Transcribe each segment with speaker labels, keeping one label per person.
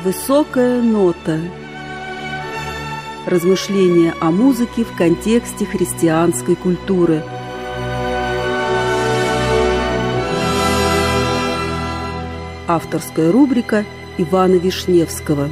Speaker 1: Высокая нота. Размышления о музыке в контексте христианской культуры. Авторская рубрика Ивана Вишневского.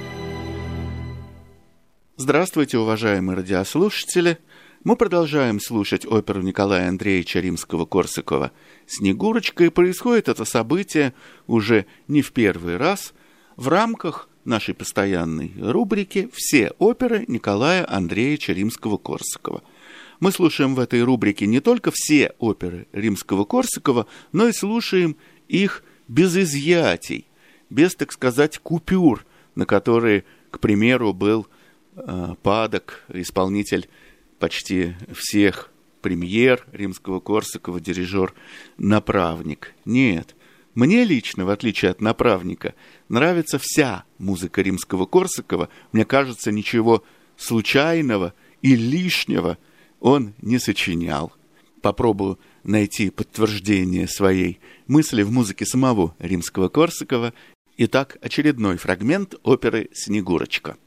Speaker 2: Здравствуйте, уважаемые радиослушатели! Мы продолжаем слушать оперу Николая Андреевича Римского-Корсакова «Снегурочка», и происходит это событие уже не в первый раз в рамках нашей постоянной рубрики «Все оперы Николая Андреевича Римского-Корсакова». Мы слушаем в этой рубрике не только все оперы Римского-Корсакова, но и слушаем их без изъятий, без, так сказать, купюр, на которые, к примеру, был падок исполнитель почти всех премьер Римского-Корсакова, дирижер Направник. Нет, мне лично, в отличие от Направника, нравится вся музыка Римского-Корсакова. Мне кажется, ничего случайного и лишнего он не сочинял. Попробую найти подтверждение своей мысли в музыке самого Римского-Корсакова. Итак, очередной фрагмент оперы «Снегурочка».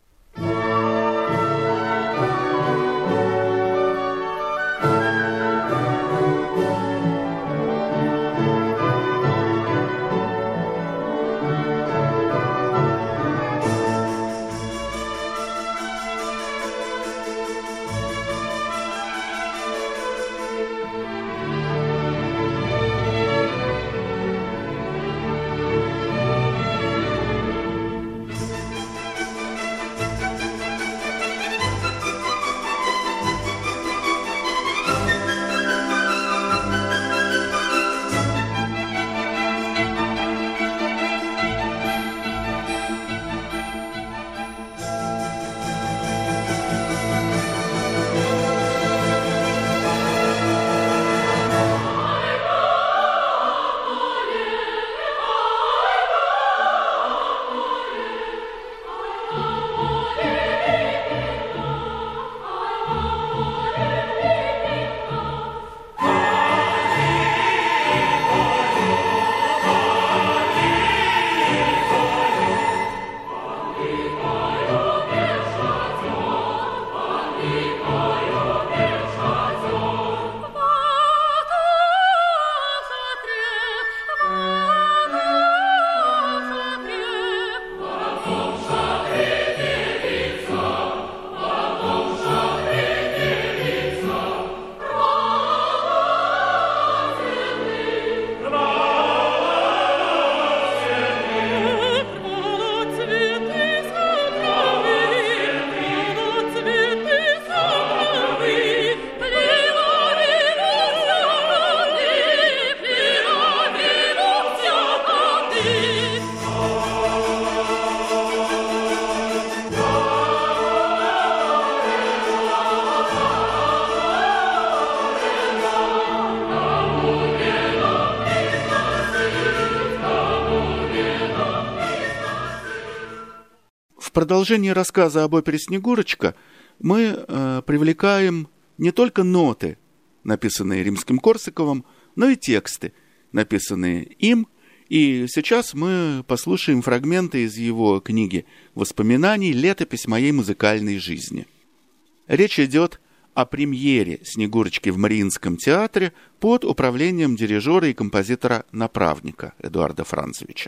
Speaker 2: В продолжении рассказа об опере «Снегурочка» мы привлекаем не только ноты, написанные Римским-Корсаковым, но и тексты, написанные им. И сейчас мы послушаем фрагменты из его книги «Воспоминаний. Летопись моей музыкальной жизни». Речь идет о премьере «Снегурочки» в Мариинском театре под управлением дирижера и композитора Направника Эдуарда Францевича.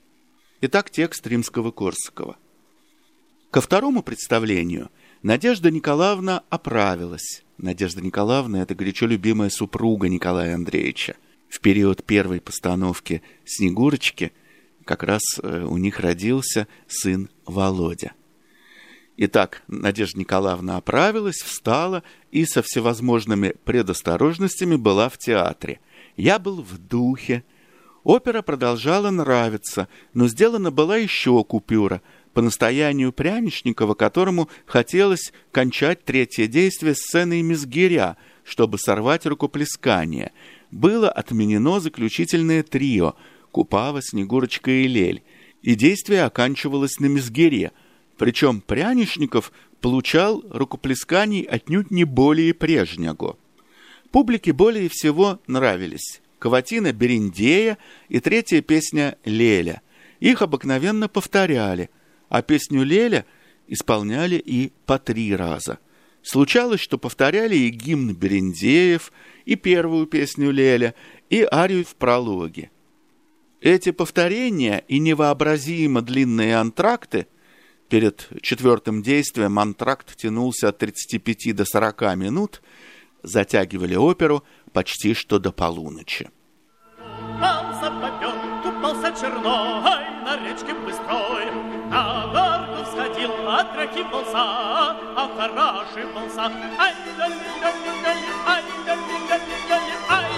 Speaker 2: Итак, текст Римского-Корсакова. Ко второму представлению Надежда Николаевна оправилась. Надежда Николаевна – это горячо любимая супруга Николая Андреевича. В период первой постановки «Снегурочки» как раз у них родился сын Володя. Итак, Надежда Николаевна оправилась, встала и со всевозможными предосторожностями была в театре. Я был в духе. Опера продолжала нравиться, но сделана была еще купюра – по настоянию Пряничникова, которому хотелось кончать третье действие сценой Мизгиря, чтобы сорвать рукоплескание. Было отменено заключительное трио «Купава, Снегурочка и Лель», и действие оканчивалось на Мизгире, причем Пряничников получал рукоплесканий отнюдь не более прежнего. Публике более всего нравились каватина Берендея и третья песня «Леля». Их обыкновенно повторяли, а песню Леля исполняли и по 3 раза. Случалось, что повторяли и гимн Берендеев, и первую песню Леля, и арию в прологе. Эти повторения и невообразимо длинные антракты, перед 4-м действием антракт тянулся от 35 до 40 минут, затягивали оперу почти что до полуночи.
Speaker 3: Купался попёр, купался черной, на речке быстрой, на горку сходил, отряхивался, охорашивался. Ай-ля-ля-ля-ля-ля, ай-ля-ля-ля-ля-ля, ай.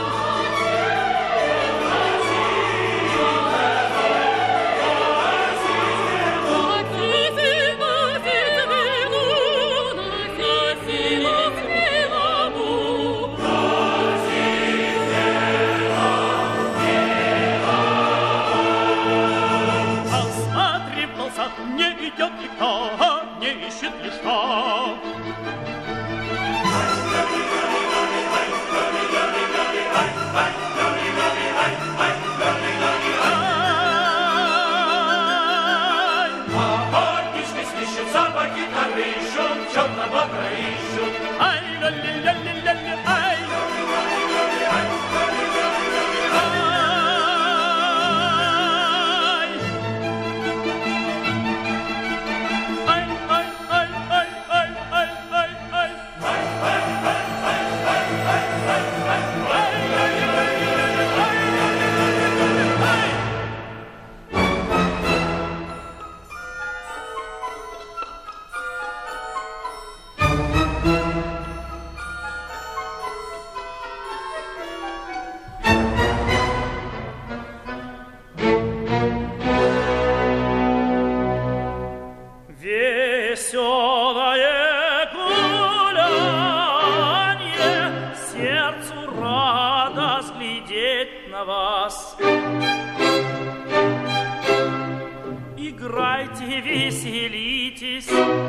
Speaker 4: Играйте, веселитесь.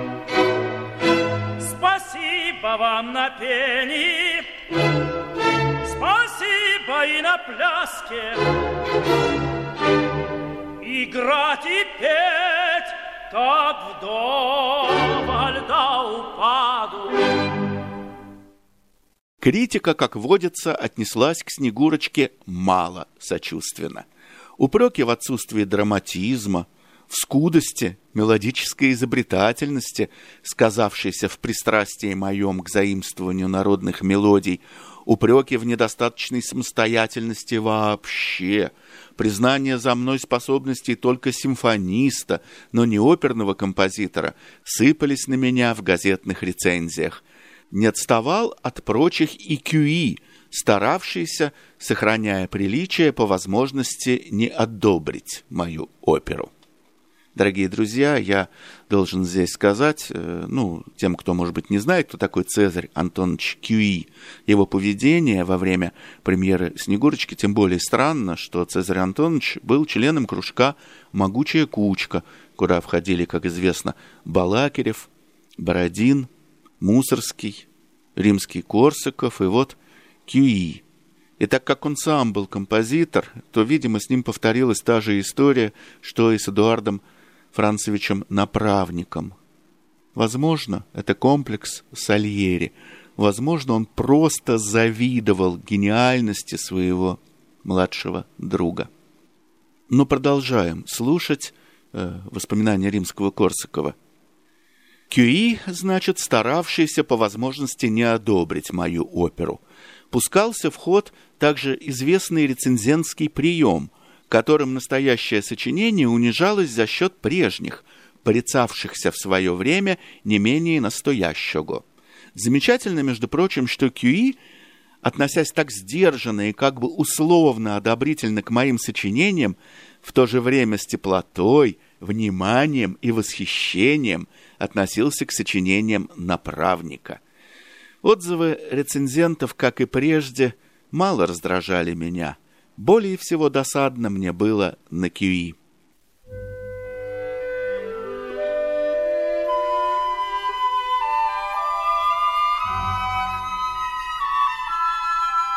Speaker 4: Спасибо вам на пении, спасибо и на пляске. Играть и петь так вдоволь до упаду.
Speaker 2: Критика, как водится, отнеслась к Снегурочке мало сочувственно. Упреки в отсутствии драматизма, в скудости мелодической изобретательности, сказавшейся в пристрастии моем к заимствованию народных мелодий, упреки в недостаточной самостоятельности вообще, признание за мной способностей только симфониста, но не оперного композитора, сыпались на меня в газетных рецензиях. Не отставал от прочих и Кюи, старавшийся, сохраняя приличие, по возможности не одобрить мою оперу. Дорогие друзья, я должен здесь сказать, тем, кто, может быть, не знает, кто такой Цезарь Антонович Кюи, его поведение во время премьеры «Снегурочки», тем более странно, что Цезарь Антонович был членом кружка «Могучая кучка», куда входили, как известно, Балакирев, Бородин, Мусорский, Римский-Корсаков и вот Кюи. И так как он сам был композитор, то, видимо, с ним повторилась та же история, что и с Эдуардом Францевичем Направником. Возможно, это комплекс Сальери. Возможно, он просто завидовал гениальности своего младшего друга. Но продолжаем слушать воспоминания Римского-Корсакова. Кюи, значит, старавшийся по возможности не одобрить мою оперу, пускался в ход также известный рецензентский прием, которым настоящее сочинение унижалось за счет прежних, порицавшихся в свое время не менее настоящего. Замечательно, между прочим, что Кюи, относясь так сдержанно и как бы условно одобрительно к моим сочинениям, в то же время с теплотой, вниманием и восхищением относился к сочинениям Направника. Отзывы рецензентов, как и прежде, мало раздражали меня. Более всего досадно мне было на Кюи.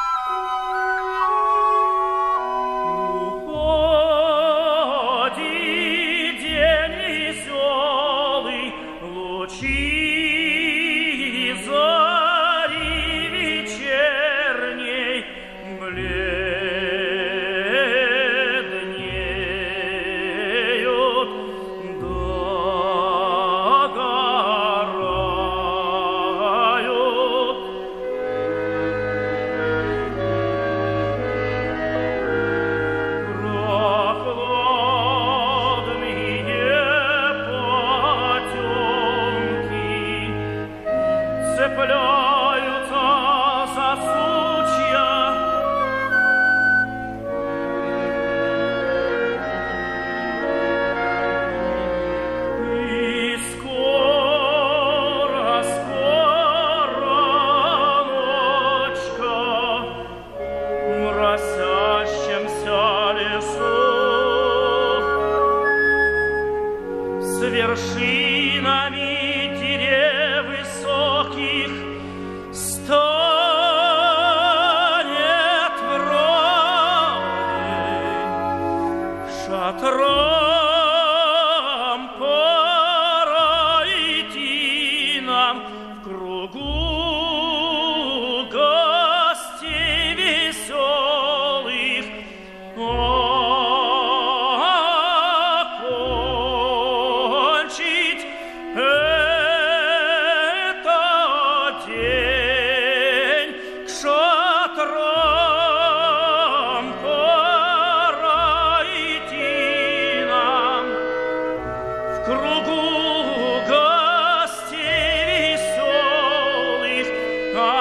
Speaker 4: Уходи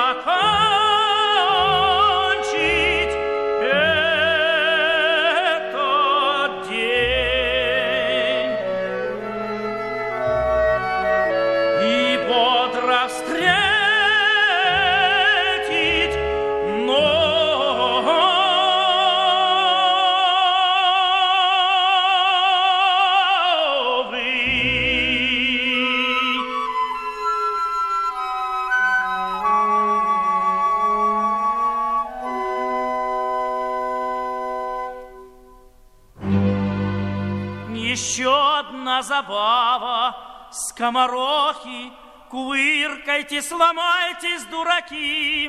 Speaker 4: закончить этот день и бодро встретить Еще одна забава, скоморохи, кувыркайтесь, ломайтесь, дураки.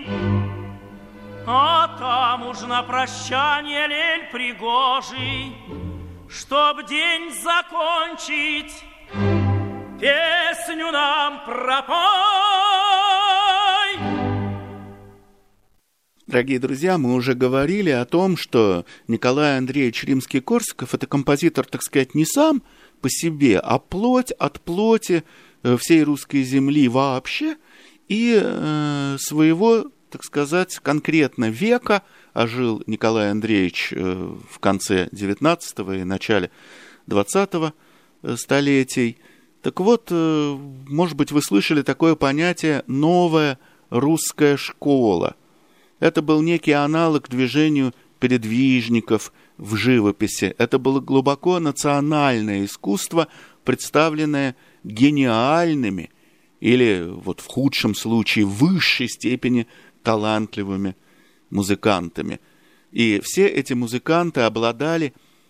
Speaker 4: А там уж на прощание лель пригожий, чтоб день закончить, песню нам пропой.
Speaker 2: Дорогие друзья, мы уже говорили о том, что Николай Андреевич Римский-Корсаков – это композитор, так сказать, не сам по себе, а плоть от плоти всей русской земли вообще и своего, так сказать, конкретно века, а жил Николай Андреевич в конце XIX и начале XX столетий. Так вот, может быть, вы слышали такое понятие «новая русская школа». Это был некий аналог движению передвижников в живописи. Это было глубоко национальное искусство, представленное гениальными или, вот в худшем случае, в высшей степени талантливыми музыкантами. И все эти музыканты обладали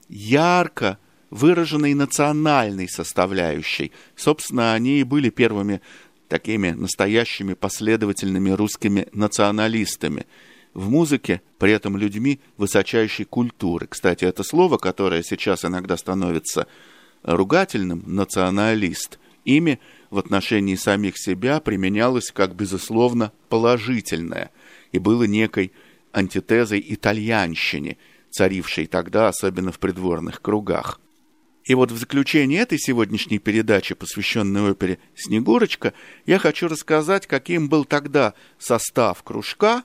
Speaker 2: ярко выраженной национальной составляющей. Собственно, они и были первыми такими настоящими последовательными русскими националистами в музыке, при этом людьми высочайшей культуры. Кстати, это слово, которое сейчас иногда становится ругательным, националист, ими в отношении самих себя применялось как, безусловно, положительное и было некой антитезой итальянщине, царившей тогда, особенно в придворных кругах. И вот в заключение этой сегодняшней передачи, посвященной опере «Снегурочка», я хочу рассказать, каким был тогда состав кружка,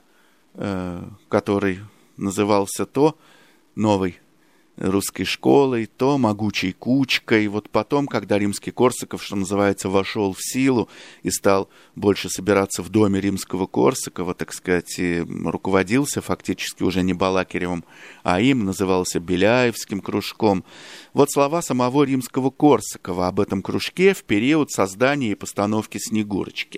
Speaker 2: который назывался то новой русской школой, то могучей кучкой. Вот потом, когда Римский-Корсаков, что называется, вошел в силу и стал больше собираться в доме Римского-Корсакова, так сказать, и руководился фактически уже не Балакиревым, а им, назывался Беляевским кружком. Вот слова самого Римского-Корсакова об этом кружке в период создания и постановки «Снегурочки».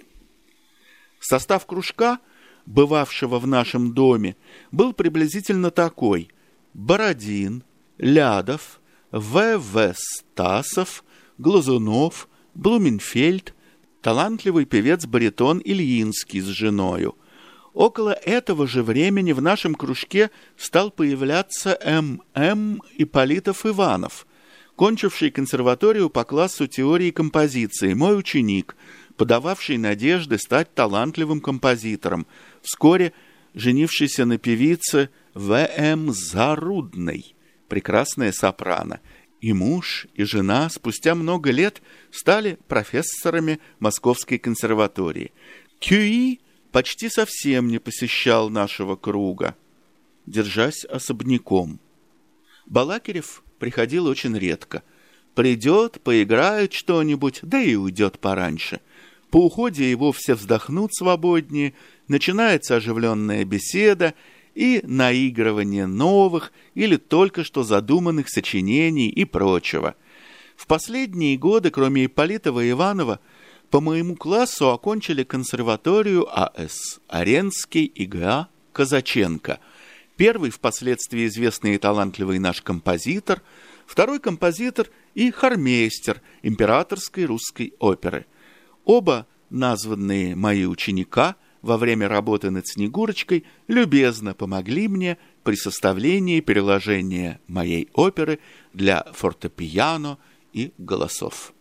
Speaker 2: Состав кружка, бывавшего в нашем доме, был приблизительно такой: Бородин, Лядов, В.В. Стасов, Глазунов, Блуменфельд, талантливый певец-баритон Ильинский с женою. Около этого же времени в нашем кружке стал появляться М.М. Ипполитов Иванов, кончивший консерваторию по классу теории композиции, мой ученик, подававший надежды стать талантливым композитором, вскоре женившийся на певице В.М. Зарудной, прекрасная сопрано. И муж, и жена спустя много лет стали профессорами Московской консерватории. Кюи почти совсем не посещал нашего круга, держась особняком. Балакирев приходил очень редко. Придет, поиграет что-нибудь, да и уйдет пораньше. По уходе его все вздохнут свободнее, начинается оживленная беседа и наигрывание новых или только что задуманных сочинений и прочего. В последние годы, кроме Ипполитова и Иванова, по моему классу окончили консерваторию А.С. Аренский и Г.А. Казаченко. Первый впоследствии известный и талантливый наш композитор, второй композитор и хормейстер императорской русской оперы. Оба названные мои ученика во время работы над «Снегурочкой» любезно помогли мне при составлении переложения моей оперы для фортепиано и голосов.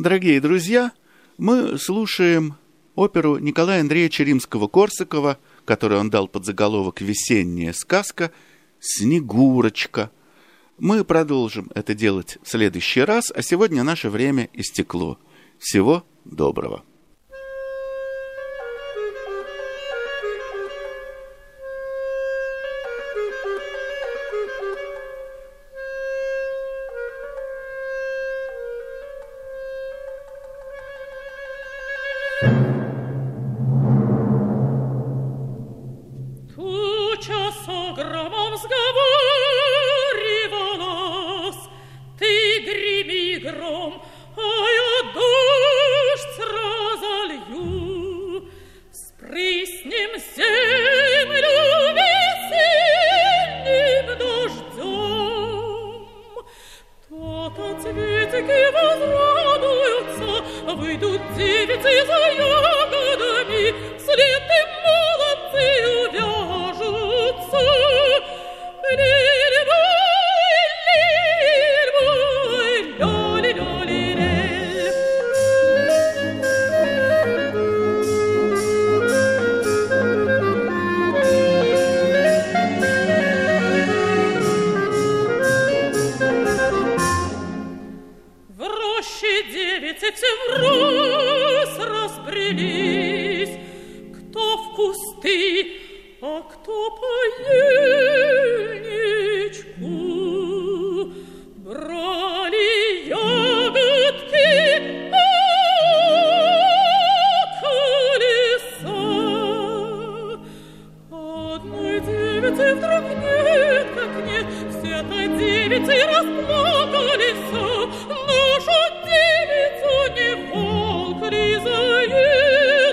Speaker 2: Дорогие друзья, мы слушаем оперу Николая Андреевича Римского-Корсакова, которую он дал под заголовок «Весенняя сказка» «Снегурочка». Мы продолжим это делать в следующий раз, а сегодня наше время истекло. Всего доброго.
Speaker 5: Туча с громом сговаривалась, ты греми гром, а я дождь разолью. Спрыснем землю весенним дождем. То-то цветики возрадуются, выйдут девицы за ягодами, вслед им молодцы увяжутся. В роще девицы все врозь разбрелись, кто в кусты, а кто по ельничку. Брали ягодки колеса. Одной девицы вдруг нет, как нет, все-то девицы расплакались. Нашу девицу не волк лизает,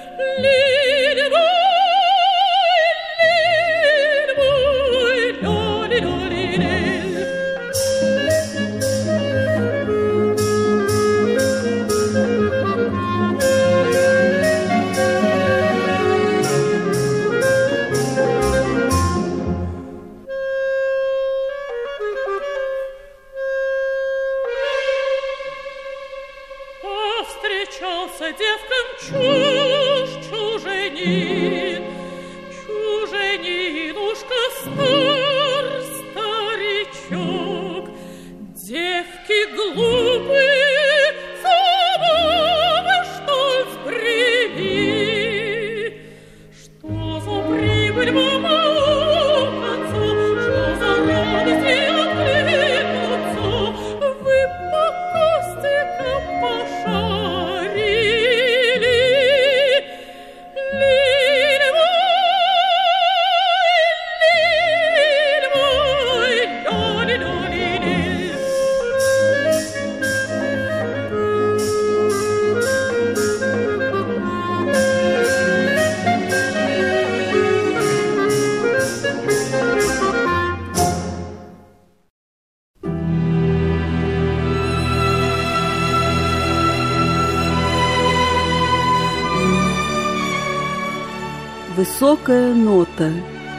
Speaker 5: встречался девкам чуженин, чуженинушка стар старичок. Девки глупые, забавы, что сбрели. Что за прибыль вам окаться, что за радости откликнуться? Вы по костикам пошарили.
Speaker 1: Высокая нота.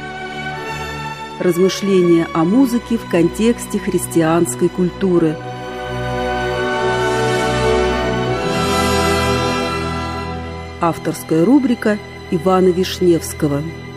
Speaker 1: Размышления о музыке в контексте христианской культуры. Авторская рубрика Ивана Вишневского.